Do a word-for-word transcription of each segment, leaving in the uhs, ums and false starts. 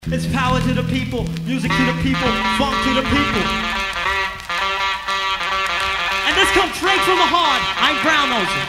It's power to the people, music to the people, funk to the people. And this comes straight from the heart. I'm Brown Ocean.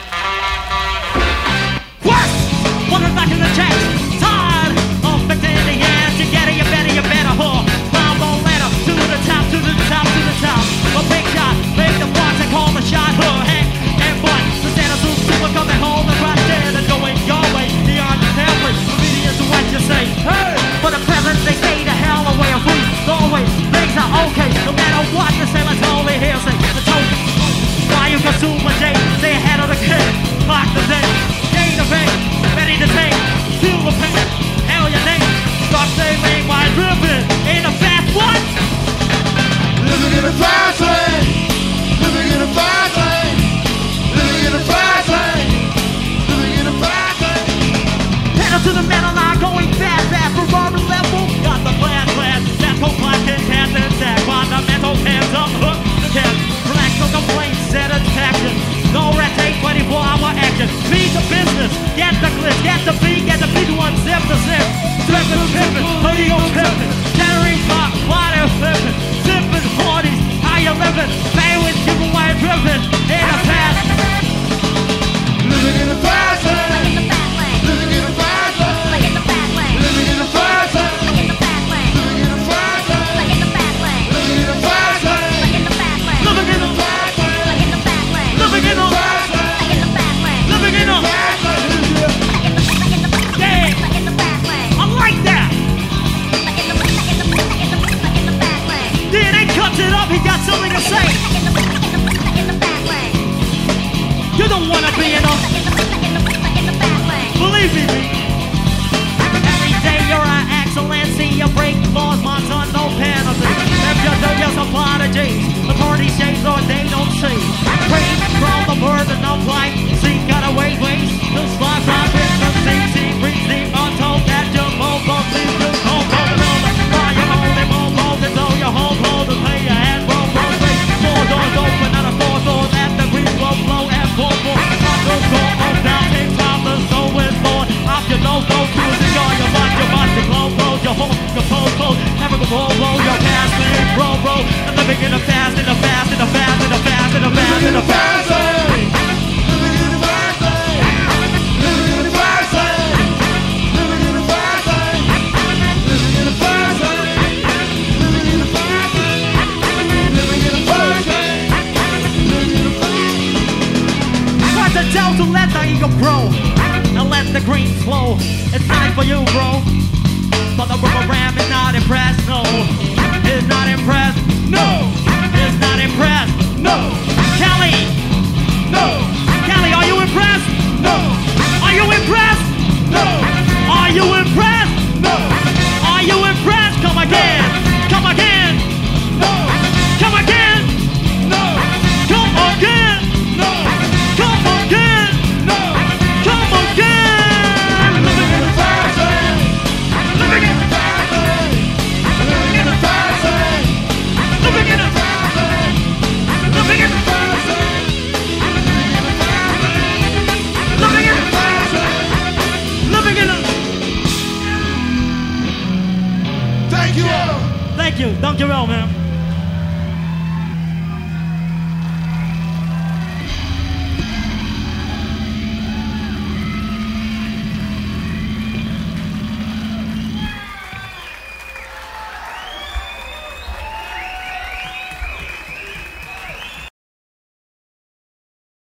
What? One is back in the chat. Tired of fixing the ass. You get it, you better, you better. Huh? Bravo letter to the top, to the top, to the top. A big shot, make the box and call the shot. Huh? Hey, and what? The Santa Sue super coming home and right there and going your way. Beyond the temperate, obedience to what you say. Hey! For the present, they stay the hell away of we. Always, things are okay. No matter what, the sailors only hear say. The token. Why you consume a day? Stay ahead of the kid. Clock the day. Gain the vein. Ready to take. Feel the pain. Hell your name. Stop saving while dripping. In a fast what? Living in a fast lane. Living in a fast lane. Living in a fast lane. Living in a fast lane. Pedal to the metal, not going fast, fast. Performance level. Got the blast, blast. That's whole black and cast and stack. Fundamental hands up, hook the cat. Relax on the blade, set attraction. No red tape, twenty-four hour action. Beat the business, get the glitch, get the beat, get the beat one, zip the zip. Trippin', trippin', hoodie on trippin'. Shattering pop, water flippin'. Sippin' forties, how you livin'? Famous people while drippin'. In a fast. Living in a fast lane. Living in a fast lane. Living in a fast lane. Living in a fast lane. Living in a fast lane. Living in a fast lane. Living in a fast lane. Living in a fast lane. Living in a fast lane. Yeah. I like that. D N A cuts it up, he got something to say. You don't wanna be in a. Believe me. Every day you're an excellency. You break laws, my son, no penalty. If you do, just apologies. Authority shades or they don't see. Rain from the burden of life. See, gotta wait, wait. The slide from it, the sea, see, breathe, see, untold that you move, go, please, do, home, hold it over. While you're holding, move, hold it, though you're home, hold it, pay your hand, roll, roll, wait. Four doors open, and a four door, that the breeze will blow, and four, four. The door, on down, take time, the soul is born. Off your nose, go to the yard, your butt, your butt, your clothes, clothes, your home, your pose, pose. Have a roll, roll, your past, man, roll, roll. And living in a fast, in a fast, in a fast, in a fast, in a fast, in a fast. Living in a fast lane. Living in a fast lane. Living in a fast lane. Living in a fast lane. Living in a fast lane. Living in a fast lane. Living in a fast lane. Try to tell to let the ego grow and let the green flow. It's time for you, bro. But the rubber ram is not impressed, no. It's not impressed, no. It's not impressed, no. Kelly, No. Kelly, are you impressed? No. Are you impressed? No. Are you impressed? No. Are you impressed? Come again, come again, No. come again, No. come again, No. come again, No. come again. Living in a fast lane. Living in a fast lane. Living in a fast lane. Living in a fast lane. living in a Fast lane. living in a Fast lane. living in a. Thank you all. Thank you, dankjewel man.